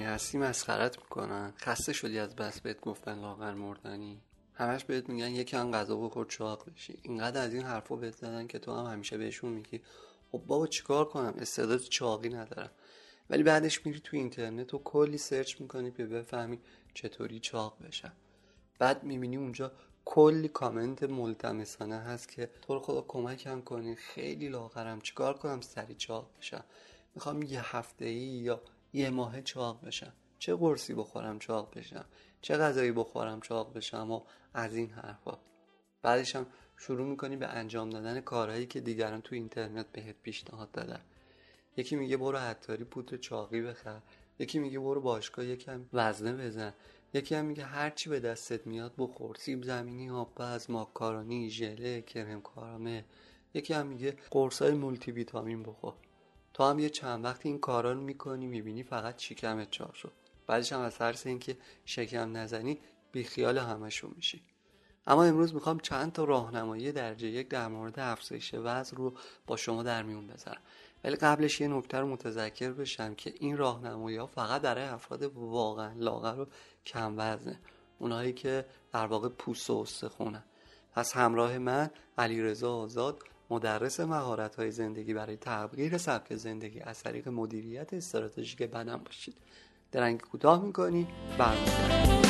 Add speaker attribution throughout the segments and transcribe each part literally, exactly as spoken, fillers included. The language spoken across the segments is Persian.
Speaker 1: هستی مسخرت میکنن. خسته شدی از بس بهت گفتن لاغر مردنی؟ همش بهت میگن یکم غذا بخور چاق بشی. اینقدر از این حرفا بهت زدن که تو هم همیشه بهشون میگی خب بابا چیکار کنم، استعداد چاقی ندارم. ولی بعدش میری تو اینترنت و کلی سرچ میکنی که بفهمی چطوری چاق بشم. بعد میبینی اونجا کلی کامنت ملتمسانه هست که تو رو خدا کمکم کنی، خیلی لاغرم، چیکار کنم سری چاق بشم، میخوام یه هفته ای یا یه ماه چاق بشم، چه قرصی بخورم چاق بشم، چه غذایی بخورم چاق بشم و از این حرفا. بعدش هم شروع میکنی به انجام دادن کارهایی که دیگران تو اینترنت بهت پیشنهاد دادن. یکی میگه برو عطاری پودر چاقی بخر، یکی میگه برو باشگاه یکم وزنه بزن، یکی هم میگه هر چی به دستت میاد بخور، سیب زمینی، آبپز، ماکارونی، ژله، کرم کارامل. یکی هم میگه قرصای مولتی ویتامین بخور. تو هم یه چند وقت این کارا رو میکنی، میبینی فقط شکمت چاق شد. بعدش هم از ترس اینکه شکم نزنی بیخیال همشون میشی. اما امروز میخوام چند تا راهنمایی درجه یک در مورد افزایش وزن رو با شما در میون بذارم. ولی قبلش یه نکته رو متذکر بشم که این راهنمایی‌ها فقط برای افراد واقعا لاغر و کم وزنه، اونایی که در واقع پوست و استخونن. پس همراه من علیرضا آزاد، مدرس مهارت‌های زندگی برای تغییر سبک زندگی از طریق مدیریت استراتژیک بدن باشید. درنگ کوتاه می‌کنی برمی‌گردیم.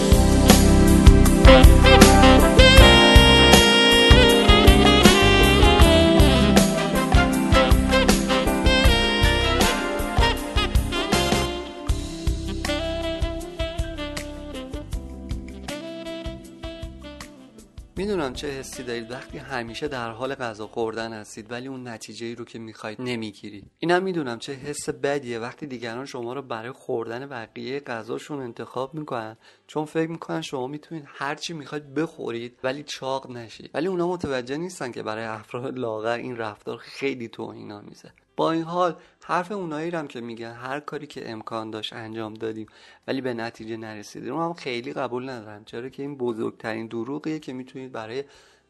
Speaker 1: میدونم چه حسی دارید وقتی همیشه در حال غذا خوردن هستید ولی اون نتیجه‌ای رو که میخواید نمیگیرید. اینم میدونم چه حس بدیه وقتی دیگران شما رو برای خوردن بقیه غذاشون انتخاب میکنن، چون فکر میکنن شما میتونید هر چی میخواید بخورید ولی چاق نشید. ولی اونا متوجه نیستن که برای افراد لاغر این رفتار خیلی توهین‌آمیزه. با این حال حرف اونایی هم که میگن هر کاری که امکان داشت انجام دادیم ولی به نتیجه نرسیدیم رو هم خیلی قبول ندارم، چرا که این بزرگترین دروغیه که میتونید برای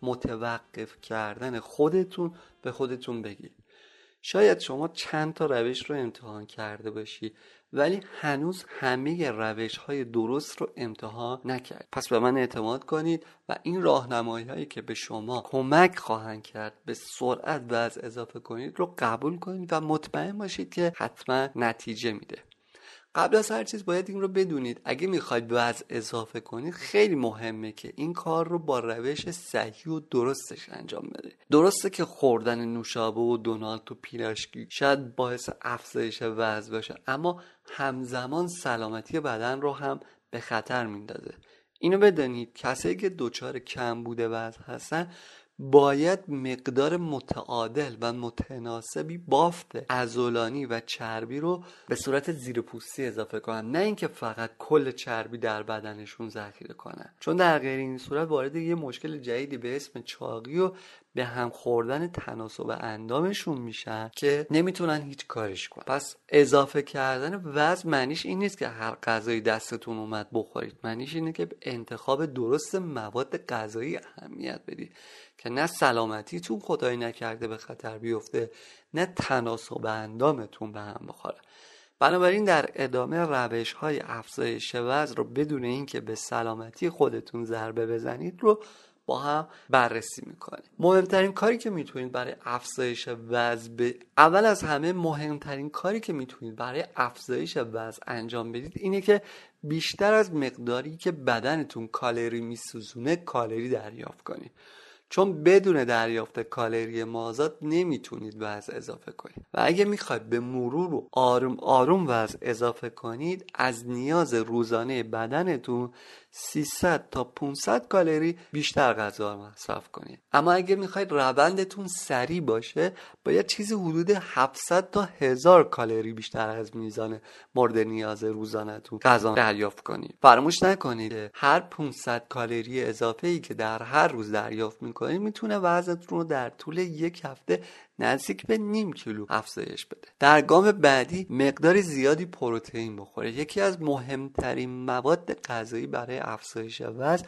Speaker 1: متوقف کردن خودتون به خودتون بگید. شاید شما چند تا روش رو امتحان کرده باشی ولی هنوز همه روش‌های درست رو امتحان نکرد. پس به من اعتماد کنید و این راهنمایی‌هایی که به شما کمک خواهند کرد به سرعت وزن اضافه کنید رو قبول کنید و مطمئن باشید که حتما نتیجه میده. قبل از هر چیز باید این رو بدونید اگه میخواید وزن اضافه کنید خیلی مهمه که این کار رو با روش صحیح و درستش انجام بده. درسته که خوردن نوشابه و دونات و پیراشکی شاید باعث افزایش وزن باشه، اما همزمان سلامتی بدن رو هم به خطر میندازه. اینو بدونید کسایی که دچار کمبود وزن هستن باید مقدار متعادل و متناسبی بافت عضلانی و چربی رو به صورت زیرپوستی اضافه کنن، نه اینکه فقط کل چربی در بدنشون ذخیره کنن، چون در غیر این صورت وارد یه مشکل جدیدی به اسم چاقی و به هم خوردن تناسب اندامشون میشن که نمیتونن هیچ کاریش کنن. پس اضافه کردن وزن معنیش این نیست که هر غذایی دستتون اومد بخورید، معنیش اینه که انتخاب درست مواد غذایی اهمیت بدید که نه سلامتیتون خدای نکرده به خطر بیفته، نه تناسب اندامتون به هم بخوره. بنابراین در ادامه روش‌های افزایش وزن رو بدون اینکه به سلامتی خودتون ضربه بزنید رو با هم بررسی میکنه. مهمترین کاری که میتونید برای افزایش وزن ب... اول از همه مهمترین کاری که میتونید برای افزایش وزن انجام بدید اینه که بیشتر از مقداری که بدنتون کالری میسوزونه کالری دریافت کنید، چون بدون دریافت کالری مازاد نمیتونید وزن اضافه کنید و اگه میخواید به مرور و آروم آروم وزن اضافه کنید از نیاز روزانه بدنتون سیصد تا پانصد کالری بیشتر غذا مصرف کنید. اما اگه میخواید روندتون سریع باشه باید چیزی حدود هفتصد تا هزار کالری بیشتر از میزان مورد نیاز روزانه‌تون غذا دریافت کنید. فراموش نکنید هر پانصد کالری اضافه‌ای که در هر روز دریافت میکنید میتونه وزنتون رو در طول یک هفته نزدیک به نیم کیلو افزایش بده. در گام بعدی مقدار زیادی پروتئین بخورید. یکی از مهمترین مواد غذایی برای افزایش وزن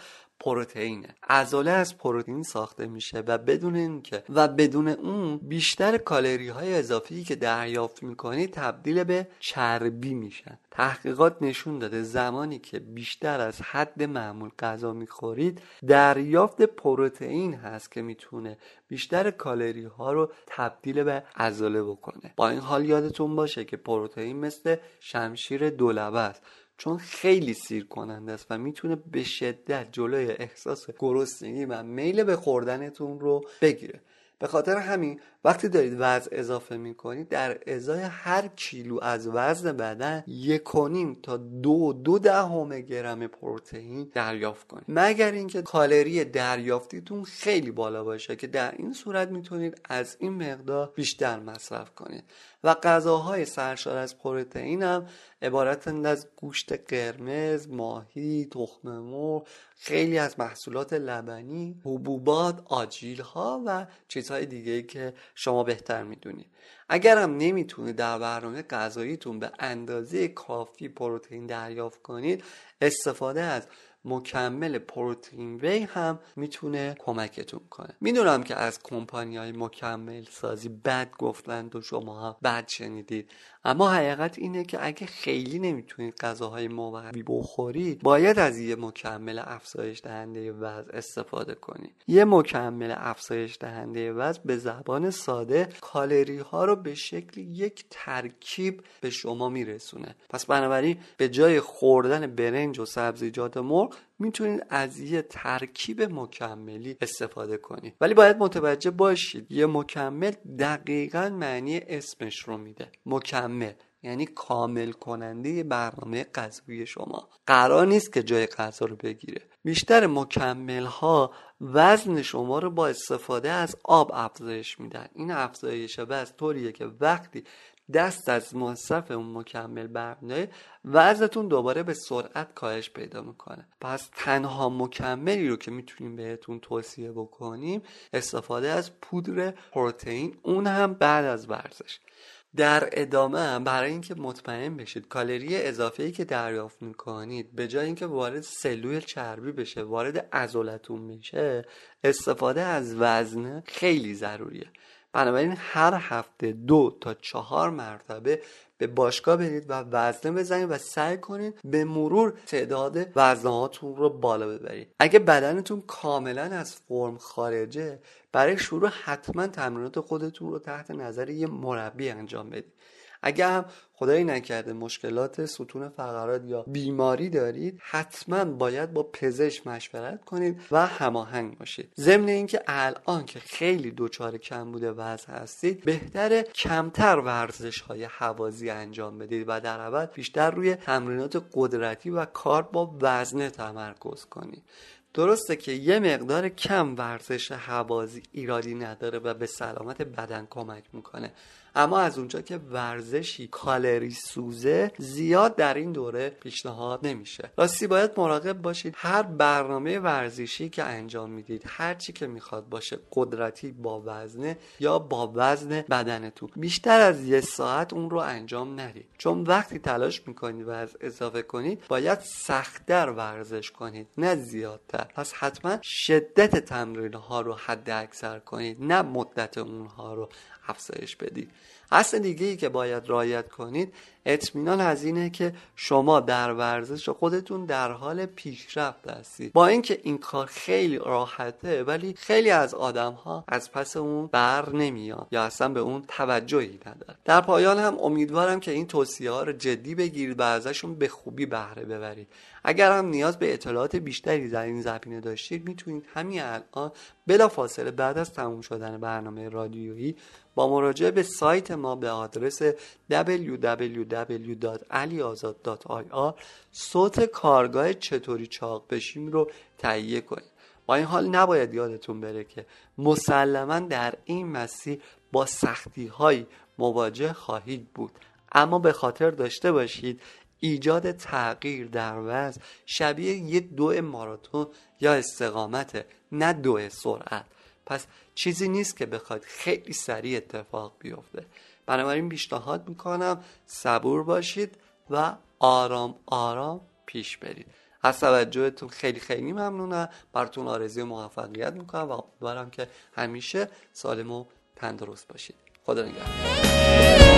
Speaker 1: پروتئینه. عضله از پروتئین ساخته میشه و بدون اینکه و بدون اون بیشتر کالری های اضافی که دریافت میکنید تبدیل به چربی میشن. تحقیقات نشون داده زمانی که بیشتر از حد معمول غذا میخورید دریافت پروتئین هست که میتونه بیشتر کالری ها رو تبدیل به عضله بکنه. با این حال یادتون باشه که پروتئین مثل شمشیر دولبه است، چون خیلی سیر کننده است و میتونه به شدت جلوی احساس گرسنگی و میل به خوردنتون رو بگیره. به خاطر همین وقتی دارید وزن اضافه میکنید در ازای هر کیلو از وزن بدن یک و نیم تا دو دو دهم گرم پروتئین دریافت کنید، مگر اینکه کالری دریافتیتون خیلی بالا باشه که در این صورت میتونید از این مقدار بیشتر مصرف کنید. و غذاهای سرشار از پروتئین هم عبارتند از گوشت قرمز، ماهی، تخم مرغ، خیلی از محصولات لبنی، حبوبات، آجیل‌ها و چیزهای دیگه‌ای که شما بهتر میدونید. اگر هم نمیتونید در برنامه غذاییتون به اندازه کافی پروتئین دریافت کنید، استفاده از مکمل پروتئین وی هم میتونه کمکتون کنه. میدونم که از کمپانی‌های مکمل سازی بد گفتند و شما هم بد شنیدید، اما حقیقت اینه که اگه خیلی نمیتونید غذاهای مقوی بخورید باید از یه مکمل افزایش دهنده وزن استفاده کنید. یه مکمل افزایش دهنده وزن به زبان ساده کالری ها رو به شکل یک ترکیب به شما میرسونه. پس بنابراین به جای خوردن برنج و سبزیجات مرغ میتونید از یه ترکیب مکملی استفاده کنید. ولی باید متوجه باشید یه مکمل دقیقاً معنی اسمش رو میده. مکمل یعنی کامل کننده برنامه غذایی شما. قرار نیست که جای غذا رو بگیره. بیشتر مکمل ها وزن شما رو با استفاده از آب افزایش میدن. این افزایش وزن طوریه که وقتی دست از مصرف اون مکمل برمی‌داره وزنتون دوباره به سرعت کاهش پیدا میکنه. پس تنها مکملی رو که میتونیم بهتون توصیه بکنیم استفاده از پودر پروتئین، اون هم بعد از ورزش. در ادامه هم برای اینکه مطمئن بشید کالری اضافه‌ای که دریافت میکنید به جای اینکه وارد سلول چربی بشه وارد عضلاتون میشه، استفاده از وزنه خیلی ضروریه. بنابراین هر هفته دو تا چهار مرتبه به باشگاه برید و وزنه بزنید و سعی کنید به مرور تعداد وزنهاتون رو بالا ببرید. اگه بدنتون کاملا از فرم خارجه، برای شروع حتما تمرینات خودتون رو تحت نظر یه مربی انجام بدید. اگه هم خدایی نکرده مشکلات ستون فقرات یا بیماری دارید، حتما باید با پزشک مشورت کنید و هماهنگ باشید. ضمن اینکه الان که خیلی دچار کمبود وزن هستید، بهتره کمتر ورزش‌های هوازی انجام بدید و در عوض بیشتر روی تمرینات قدرتی و کار با وزنه تمرکز کنید. درسته که یه مقدار کم ورزش هوازی ایرادی نداره و به سلامت بدن کمک میکنه، اما از اونجا که ورزشی کالری سوزه زیاد در این دوره پیشنهاد نمیشه. راستی باید مراقب باشید هر برنامه ورزشی که انجام میدید، هر چی که میخواد باشه، قدرتی با وزنه یا با وزن بدنتون، بیشتر از یه ساعت اون رو انجام ندید، چون وقتی تلاش میکنید وزن اضافه کنید باید سخت‌تر ورزش کنید نه زیادتر. پس حتما شدت تمرین ها رو حد اکثر کنید، نه مدت اونها رو افزایش بدید. اصل دیگه ای که باید رعایت کنید اطمینان از اینه که شما در ورزش خودتون در حال پیشرفت هستید. با اینکه این کار خیلی راحته ولی خیلی از آدم ها از پس اون بر نمیان یا اصلا به اون توجهی ندارن. در پایان هم امیدوارم که این توصیه ها رو جدی بگیرید و ازشون به خوبی بهره ببرید. اگر هم نیاز به اطلاعات بیشتری در این زمینه داشتید میتونید همین الان بلافاصله بعد از تموم شدن برنامه رادیویی با مراجعه به سایت ما به آدرس دبلیو دبلیو دبلیو دات علی آزاد دات آی آر صوت کارگاه چطوری چاق بشیم رو تهیه کنید. با این حال نباید یادتون بره که مسلماً در این مسیر با سختی‌های مواجه خواهید بود، اما به خاطر داشته باشید ایجاد تغییر در وزن شبیه یه دو ماراتون یا استقامت، نه دو سرعت. پس چیزی نیست که بخواد خیلی سریع اتفاق بیفته. بنابراین پیشنهاد میکنم صبور باشید و آرام آرام پیش برید. از توجهتون خیلی خیلی ممنونم. براتون آرزوی موفقیت میکنم و امیدوارم که همیشه سالم و تندرست باشید. خدا نگهدار.